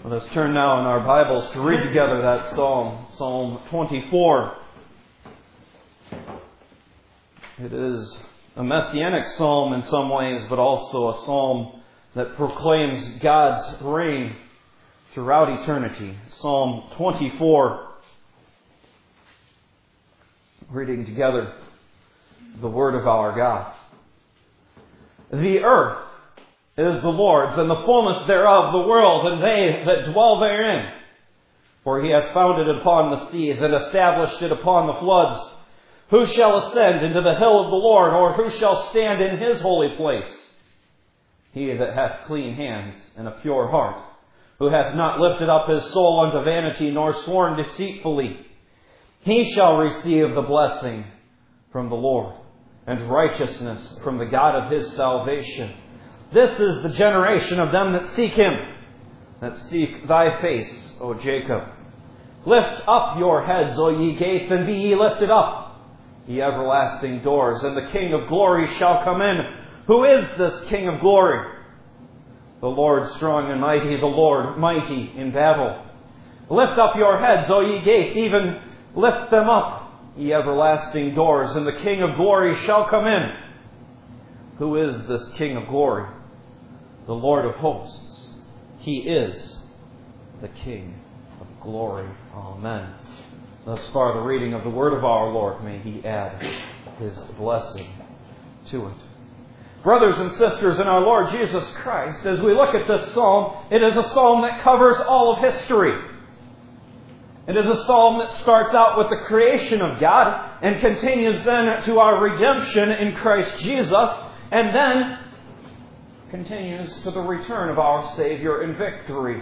Let us turn now in our Bibles to read together that psalm, Psalm 24. It is a messianic psalm in some ways, but also a psalm that proclaims God's reign throughout eternity. Psalm 24, reading together the word of our God. The earth is the Lord's, and the fullness thereof, the world, and they that dwell therein. For he hath founded it upon the seas, and established it upon the floods. Who shall ascend into the hill of the Lord, or who shall stand in his holy place? He that hath clean hands and a pure heart, who hath not lifted up his soul unto vanity, nor sworn deceitfully. He shall receive the blessing from the Lord, and righteousness from the God of his salvation. This is the generation of them that seek him, that seek thy face, O Jacob. Lift up your heads, O ye gates, and be ye lifted up, ye everlasting doors, and the King of glory shall come in. Who is this King of glory? The Lord strong and mighty, the Lord mighty in battle. Lift up your heads, O ye gates, even lift them up, ye everlasting doors, and the King of glory shall come in. Who is this King of glory? The Lord of hosts. He is the King of glory. Amen. Thus far the reading of the word of our Lord. May He add His blessing to it. Brothers and sisters in our Lord Jesus Christ, as we look at this psalm, it is a psalm that covers all of history. It is a psalm that starts out with the creation of God and continues then to our redemption in Christ Jesus, and then continues to the return of our Savior in victory.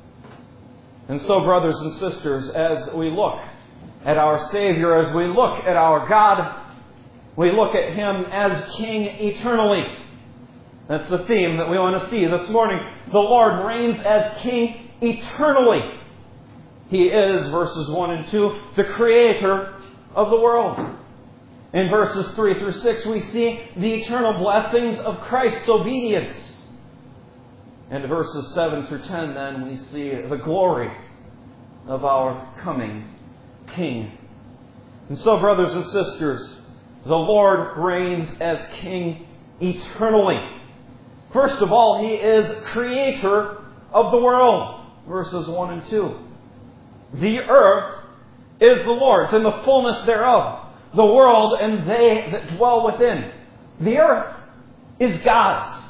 And so, brothers and sisters, as we look at our Savior, as we look at our God, we look at Him as King eternally. That's the theme that we want to see this morning. The Lord reigns as King eternally. He is, verses 1 and 2, the Creator of the world. In verses 3 through 6, we see the eternal blessings of Christ's obedience. And verses 7 through 10, then, we see the glory of our coming King. And so, brothers and sisters, the Lord reigns as King eternally. First of all, He is Creator of the world. Verses 1 and 2. The earth is the Lord's, and the fullness thereof, the world and they that dwell within. The earth is God's.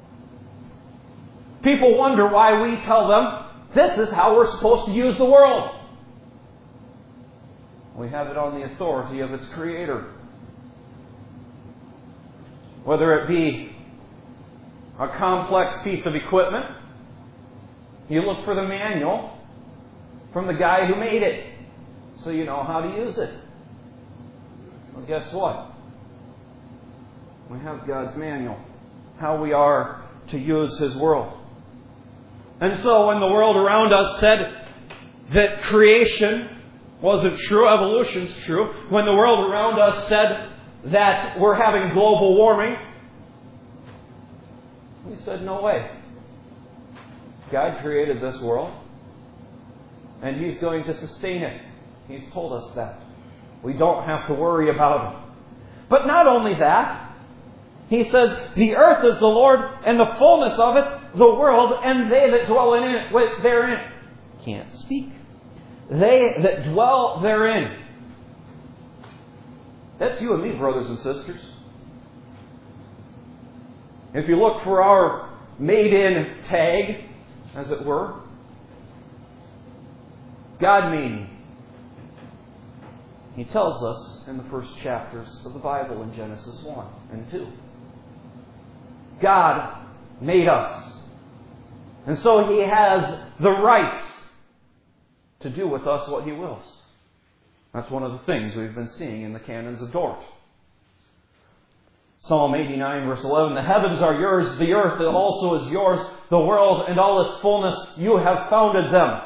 People wonder why we tell them this is how we're supposed to use the world. We have it on the authority of its Creator. Whether it be a complex piece of equipment, you look for the manual from the guy who made it, so you know how to use it. Well, guess what? We have God's manual, how we are to use His world. And so when the world around us said that creation wasn't true, evolution's true, when the world around us said that we're having global warming, we said, no way. God created this world, and He's going to sustain it. He's told us that. We don't have to worry about it. But not only that, He says, the earth is the Lord, and the fullness of it, the world, and they that dwell in it, therein. Can't speak. They that dwell therein. That's you and me, brothers and sisters. If you look for our made-in tag, as it were, God meaning. He tells us in the first chapters of the Bible in Genesis 1 and 2. God made us. And so He has the right to do with us what He wills. That's one of the things we've been seeing in the canons of Dort. Psalm 89, verse 11, the heavens are yours, the earth also is yours, the world and all its fullness, you have founded them.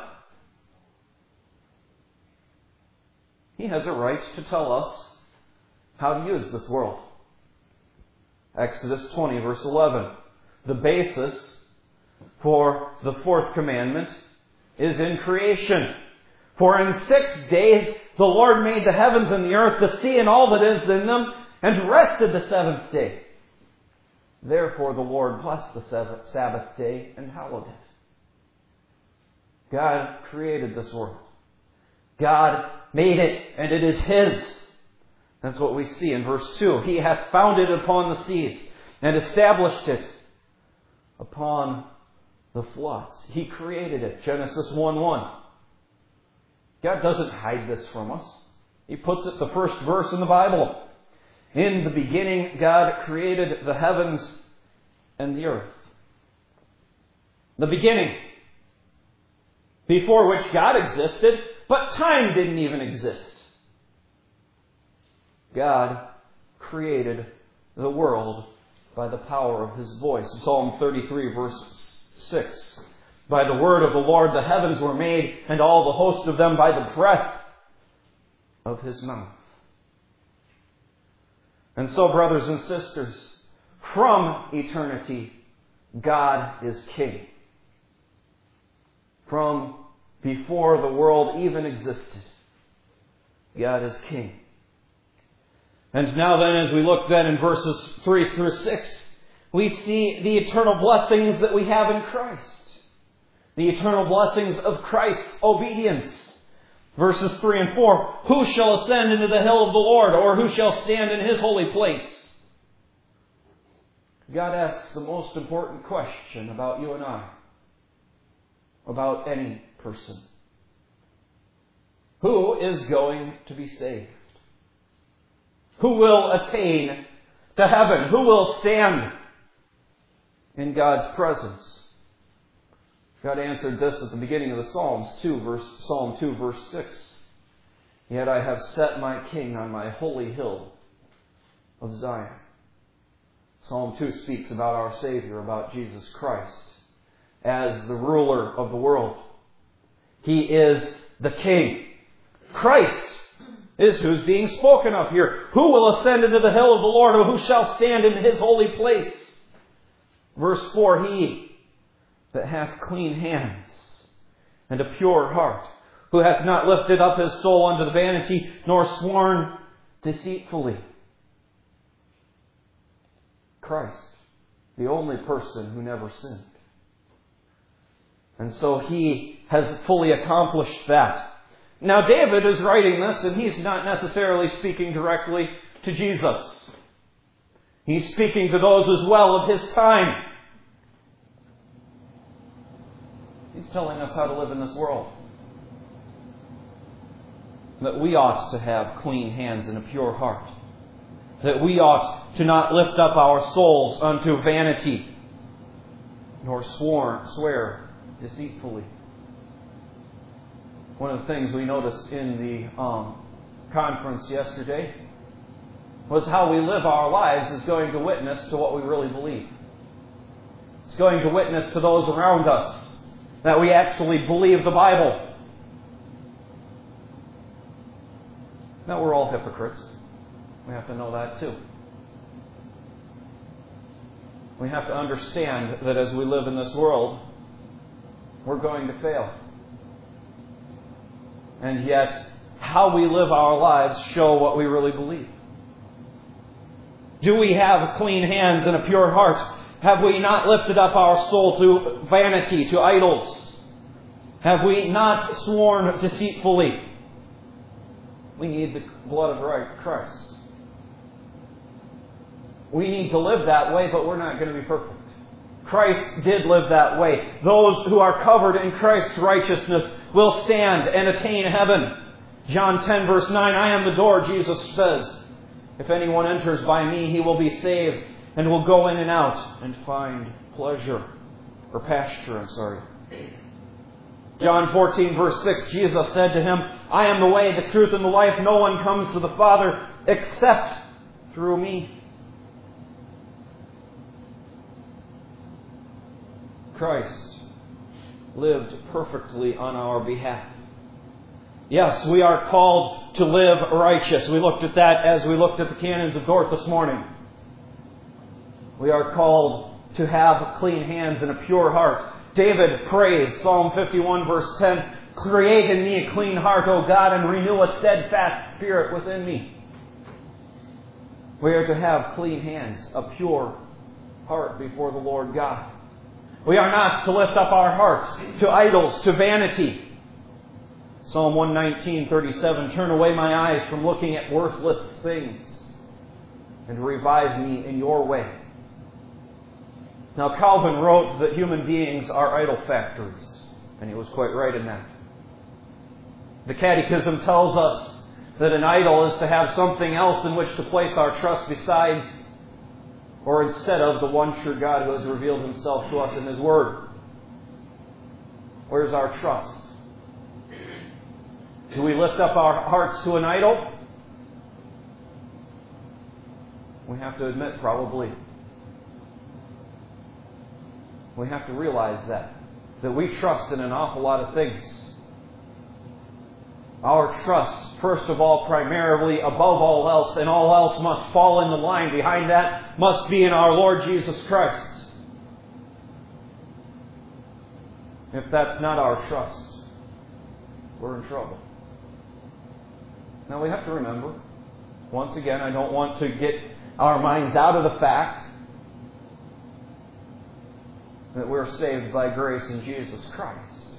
He has a right to tell us how to use this world. Exodus 20, verse 11. The basis for the fourth commandment is in creation. For in 6 days the Lord made the heavens and the earth, the sea and all that is in them, and rested the seventh day. Therefore the Lord blessed the Sabbath day and hallowed it. God created this world. God made it, and it is His. That's what we see in verse 2. He hath founded it upon the seas, and established it upon the floods. He created it. Genesis 1:1. God doesn't hide this from us. He puts it the first verse in the Bible. In the beginning, God created the heavens and the earth. The beginning. Before which God existed, but time didn't even exist. God created the world by the power of His voice. Psalm 33, verse 6. By the word of the Lord the heavens were made, and all the host of them by the breath of His mouth. And so, brothers and sisters, from eternity, God is King. From before the world even existed, God is King. And now then, as we look then in verses 3 through 6, we see the eternal blessings that we have in Christ. The eternal blessings of Christ's obedience. Verses 3 and 4, who shall ascend into the hill of the Lord, or who shall stand in His holy place? God asks the most important question about you and I, about any person. Who is going to be saved? Who will attain to heaven? Who will stand in God's presence? God answered this at the beginning of the Psalm 2, verse 6. Yet I have set my King on my holy hill of Zion. Psalm 2 speaks about our Savior, about Jesus Christ, as the ruler of the world. He is the King. Christ is who's being spoken of here. Who will ascend into the hill of the Lord, or who shall stand in His holy place? Verse 4, He that hath clean hands and a pure heart, who hath not lifted up his soul unto the vanity, nor sworn deceitfully. Christ, the only person who never sinned. And so He has fully accomplished that. Now David is writing this, and he's not necessarily speaking directly to Jesus. He's speaking to those as well of his time. He's telling us how to live in this world. That we ought to have clean hands and a pure heart. That we ought to not lift up our souls unto vanity, nor swear deceitfully. One of the things we noticed in the conference yesterday was how we live our lives is going to witness to what we really believe. It's going to witness to those around us that we actually believe the Bible. Now, we're all hypocrites. We have to know that too. We have to understand that as we live in this world, we're going to fail. And yet, how we live our lives show what we really believe. Do we have clean hands and a pure heart? Have we not lifted up our soul to vanity, to idols? Have we not sworn deceitfully? We need the blood of Christ. We need to live that way, but we're not going to be perfect. Christ did live that way. Those who are covered in Christ's righteousness will stand and attain heaven. John 10, verse 9, I am the door, Jesus says. If anyone enters by me, he will be saved and will go in and out and find pasture. John 14, verse 6, Jesus said to him, I am the way, the truth, and the life. No one comes to the Father except through me. Christ lived perfectly on our behalf. Yes, we are called to live righteous. We looked at that as we looked at the canons of Dort this morning. We are called to have clean hands and a pure heart. David prays, Psalm 51 verse 10, "Create in me a clean heart, O God, and renew a steadfast spirit within me." We are to have clean hands, a pure heart before the Lord God. We are not to lift up our hearts to idols, to vanity. Psalm 119:37, "Turn away my eyes from looking at worthless things, and revive me in your way." Now, Calvin wrote that human beings are idol factories, and he was quite right in that. The Catechism tells us that an idol is to have something else in which to place our trust besides or instead of the one true God who has revealed Himself to us in His Word. Where's our trust? Do we lift up our hearts to an idol? We have to admit, probably. We have to realize that we trust in an awful lot of things. Our trust, first of all, primarily, above all else, and all else must fall in the line behind that, must be in our Lord Jesus Christ. If that's not our trust, we're in trouble. Now we have to remember, once again, I don't want to get our minds out of the fact that we're saved by grace in Jesus Christ.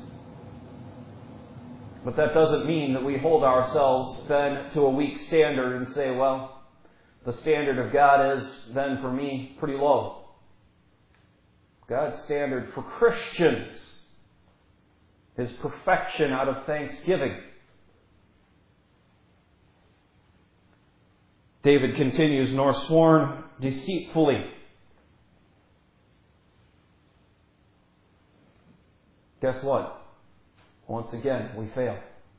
But that doesn't mean that we hold ourselves then to a weak standard and say, well, the standard of God is then for me pretty low. God's standard for Christians is perfection out of thanksgiving. David continues, "Nor sworn deceitfully." Guess what? Once again, we fail.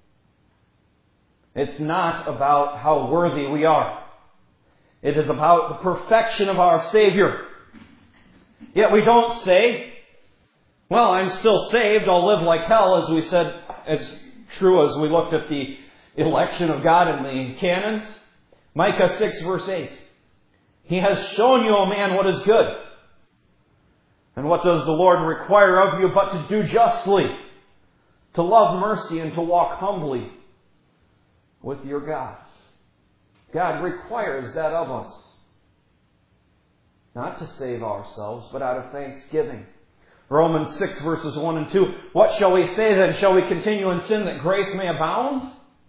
It's not about how worthy we are. It is about the perfection of our Savior. Yet we don't say, well, I'm still saved, I'll live like hell, as we said. It's true as we looked at the election of God in the canons. Micah 6 verse 8. "He has shown you, O man, what is good. And what does the Lord require of you but to do justly, to love mercy, and to walk humbly with your God." God requires that of us. Not to save ourselves, but out of thanksgiving. Romans 6 verses 1 and 2. "What shall we say then? Shall we continue in sin that grace may abound?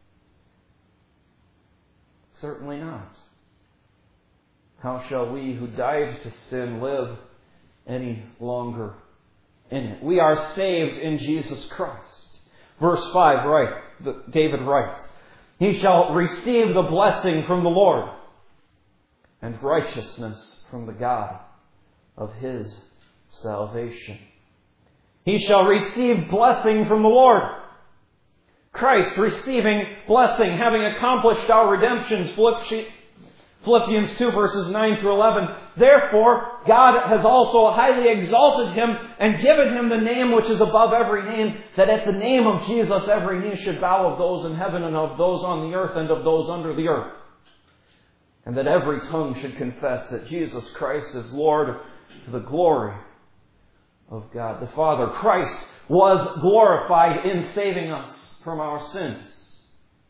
Certainly not. How shall we who died to sin live any longer in it?" We are saved in Jesus Christ. Verse 5, David writes, "He shall receive the blessing from the Lord, and righteousness from the God of his salvation." He shall receive blessing from the Lord. Christ receiving blessing, having accomplished our redemption. Philippians 2 verses 9 through 11. "Therefore, God has also highly exalted Him and given Him the name which is above every name, that at the name of Jesus every knee should bow, of those in heaven and of those on the earth and of those under the earth. And that every tongue should confess that Jesus Christ is Lord, to the glory of God the Father." Christ was glorified in saving us from our sins.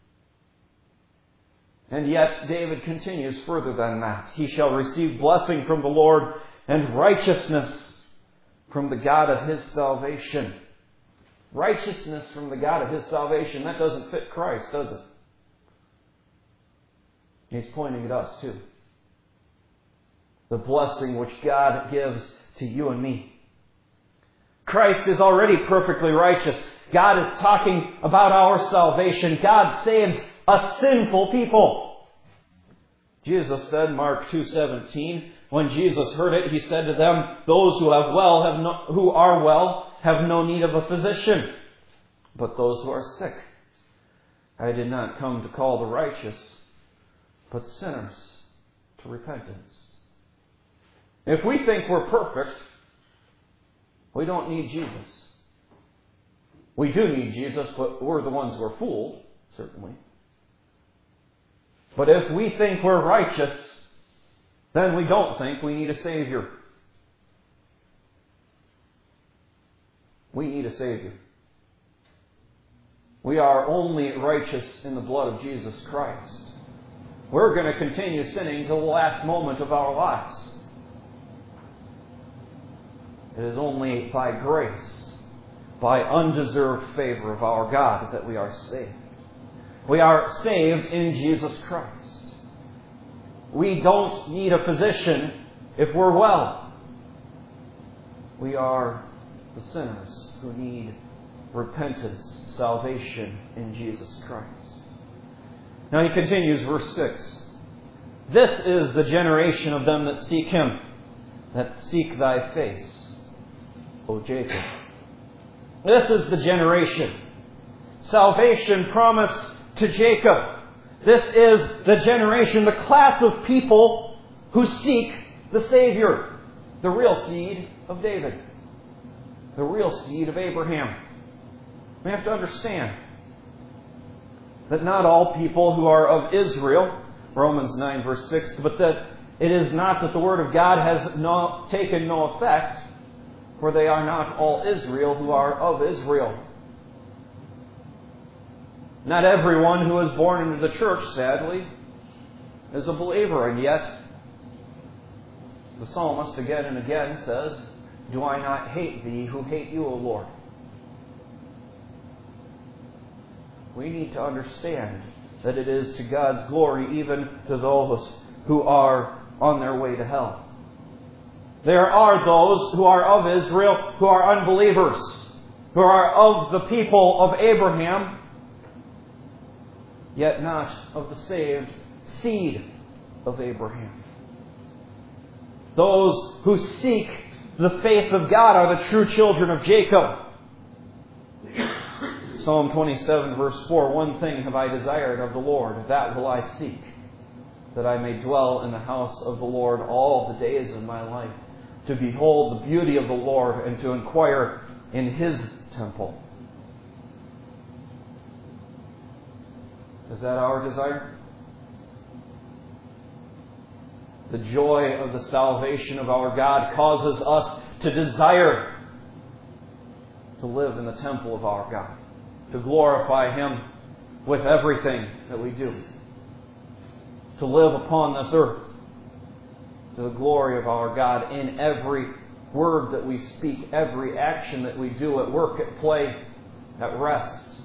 And yet, David continues further than that. "He shall receive blessing from the Lord and righteousness from the God of his salvation." Righteousness from the God of his salvation. That doesn't fit Christ, does it? He's pointing at us too. The blessing which God gives to you and me. Christ is already perfectly righteous. God is talking about our salvation. God saves a sinful people. Jesus said, Mark 2:17, when Jesus heard it, He said to them, "Those who are well have no need of a physician, but those who are sick. I did not come to call the righteous, but sinners to repentance." If we think we're perfect, we don't need Jesus. We do need Jesus, but we're the ones who are fooled, certainly. But if we think we're righteous, then we don't think we need a Savior. We need a Savior. We are only righteous in the blood of Jesus Christ. We're going to continue sinning till the last moment of our lives. It is only by grace, by undeserved favor of our God, that we are saved. We are saved in Jesus Christ. We don't need a physician if we're well. We are the sinners who need repentance, salvation in Jesus Christ. Now he continues, verse 6. This is the generation of them that seek Him, that seek Thy face, O Jacob. This is the generation. Salvation promised to Jacob. This is the generation, the class of people who seek the Savior, the real seed of David, the real seed of Abraham. We have to understand that not all people who are of Israel, Romans 9 verse 6, but that it is not that the Word of God has taken no effect, for they are not all Israel who are of Israel. Not everyone who is born into the church, sadly, is a believer, and yet the psalmist again and again says, "Do I not hate thee who hate you, O Lord?" We need to understand that it is to God's glory even to those who are on their way to hell. There are those who are of Israel who are unbelievers, who are of the people of Abraham, yet not of the saved seed of Abraham. Those who seek the face of God are the true children of Jacob. Psalm 27 verse 4, "One thing have I desired of the Lord, that will I seek, that I may dwell in the house of the Lord all the days of my life, to behold the beauty of the Lord and to inquire in His temple." Is that our desire? The joy of the salvation of our God causes us to desire to live in the temple of our God, to glorify Him with everything that we do, to live upon this earth to the glory of our God in every word that we speak, every action that we do at work, at play, at rest,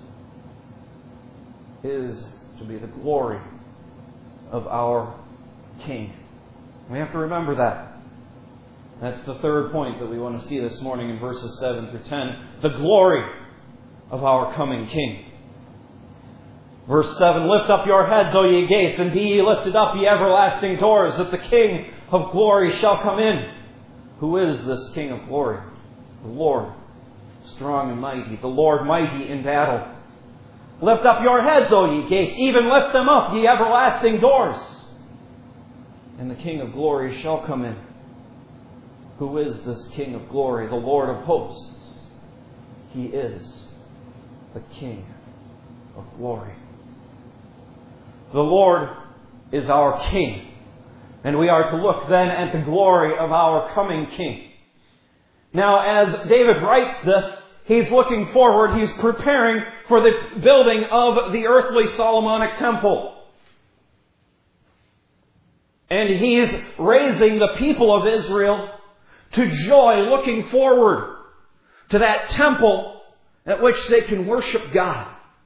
is to be the glory of our King. We have to remember that. That's the third point that we want to see this morning in verses 7 through 10. The glory of our coming King. Verse 7, "Lift up your heads, O ye gates, and be ye lifted up, ye everlasting doors, that the King of glory shall come in." Who is this King of glory? The Lord, strong and mighty, the Lord mighty in battle. "Lift up your heads, O ye gates, even lift them up, ye everlasting doors, and the King of glory shall come in." Who is this King of glory? The Lord of hosts. He is the King of glory. The Lord is our King. And we are to look then at the glory of our coming King. Now, as David writes this, he's looking forward. He's preparing for the building of the earthly Solomonic temple. And he's raising the people of Israel to joy, looking forward to that temple at which they can worship God.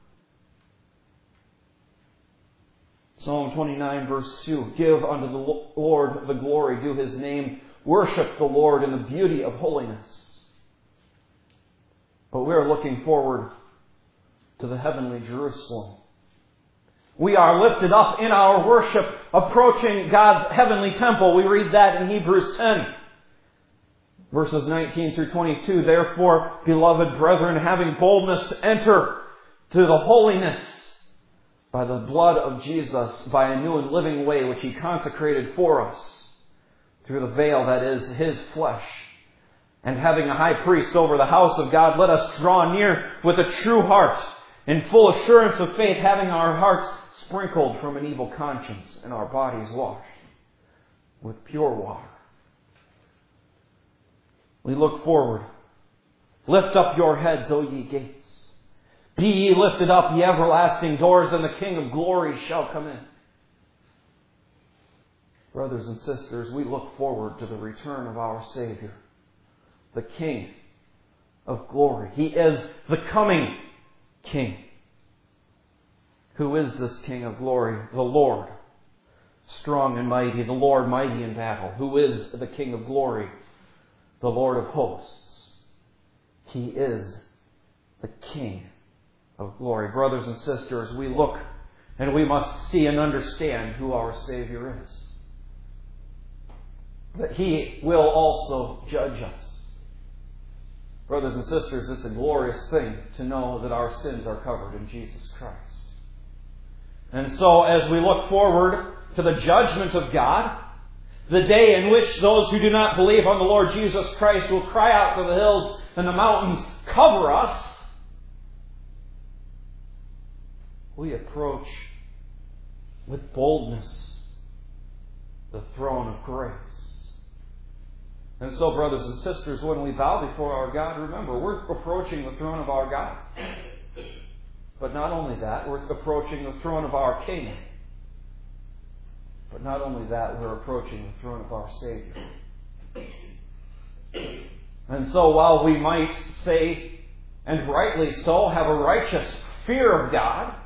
Psalm 29 verse 2, "Give unto the Lord the glory, due His name, worship the Lord in the beauty of holiness." But we are looking forward to the heavenly Jerusalem. We are lifted up in our worship, approaching God's heavenly temple. We read that in Hebrews 10. Verses 19 through 22, "Therefore, beloved brethren, having boldness to enter to the holiness by the blood of Jesus, by a new and living way which He consecrated for us, through the veil that is His flesh, and having a high priest over the house of God, let us draw near with a true heart, in full assurance of faith, having our hearts sprinkled from an evil conscience and our bodies washed with pure water." We look forward Lift up your heads, O ye gates. Be ye lifted up, ye everlasting doors, and the King of glory shall come in. Brothers and sisters, we look forward to the return of our Savior, the King of glory. He is the coming King. Who is this King of glory? The Lord, strong and mighty, the Lord mighty in battle. Who is the King of glory? The Lord of hosts. He is the King of glory. Brothers and sisters, we look and we must see and understand who our Savior is. That He will also judge us. Brothers and sisters, it's a glorious thing to know that our sins are covered in Jesus Christ. And so as we look forward to the judgment of God, the day in which those who do not believe on the Lord Jesus Christ will cry out to the hills and the mountains, cover us, we approach with boldness the throne of grace. And so, brothers and sisters, when we bow before our God, remember, we're approaching the throne of our God. But not only that, we're approaching the throne of our King. But not only that, we're approaching the throne of our Savior. And so while we might say, and rightly so, have a righteous fear of God,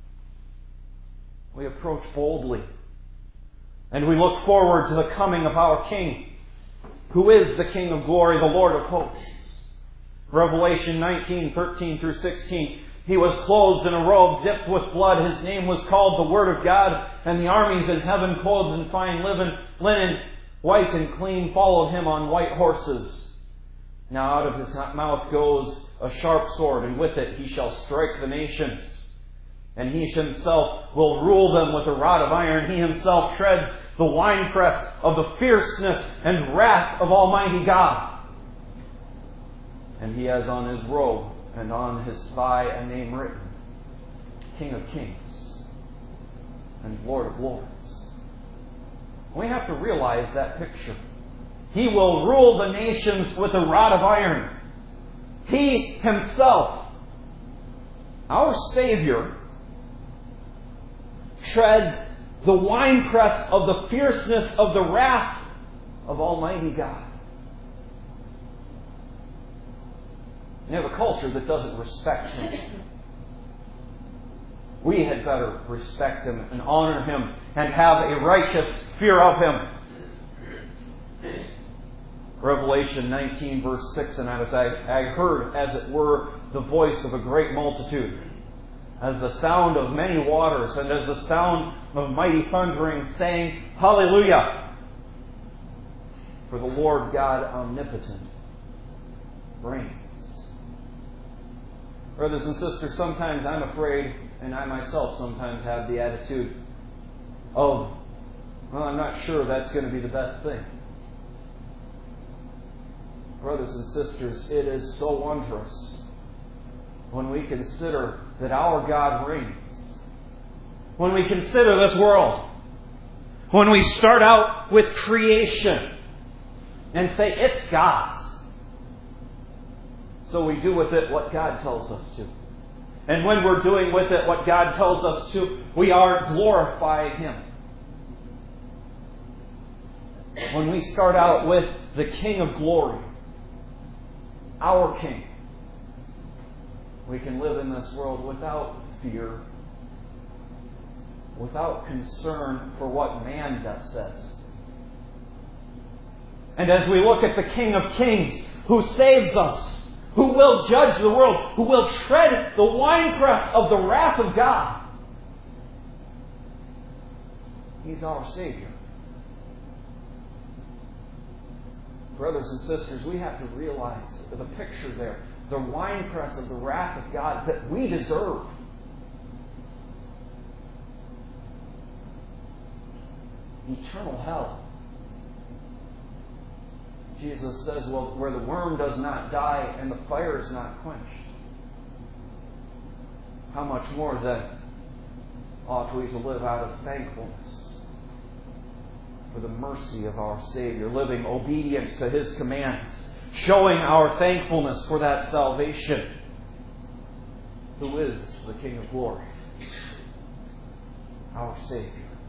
we approach boldly. And we look forward to the coming of our King, who is the King of glory, the Lord of hosts. Revelation 19:13-16. He was clothed in a robe dipped with blood. His name was called the Word of God. And the armies in heaven, clothed in fine linen, white and clean, followed him on white horses. Now out of his mouth goes a sharp sword, and with it he shall strike the nations. And he himself will rule them with a rod of iron. He himself treads the winepress of the fierceness and wrath of Almighty God. And he has on his robe and on his thigh a name written, King of Kings and Lord of Lords. We have to realize that picture. He will rule the nations with a rod of iron. He himself, our Savior, treads the winepress of the fierceness of the wrath of Almighty God. We have a culture that doesn't respect Him. We had better respect Him and honor Him and have a righteous fear of Him. Revelation 19 verse 6, and as I heard, as it were, the voice of a great multitude, as the sound of many waters, and as the sound of mighty thundering, saying, Hallelujah! For the Lord God omnipotent reigns. Brothers and sisters, sometimes I'm afraid, and I myself sometimes have the attitude of, well, I'm not sure that's going to be the best thing. Brothers and sisters, it is so wondrous when we consider that our God reigns. When we consider this world. When we start out with creation and say, it's God's. So we do with it what God tells us to. And when we're doing with it what God tells us to, we are glorifying Him. When we start out with the King of glory, our King, we can live in this world without fear, without concern for what man says. And as we look at the King of Kings, who saves us, who will judge the world, who will tread the winepress of the wrath of God, He's our Savior. Brothers and sisters, we have to realize the picture there, the winepress of the wrath of God that we deserve. Eternal hell. Jesus says, well, where the worm does not die and the fire is not quenched, how much more then ought we to live out of thankfulness for the mercy of our Savior, living obedience to His commands, showing our thankfulness for that salvation. Who is the King of glory? Our Savior.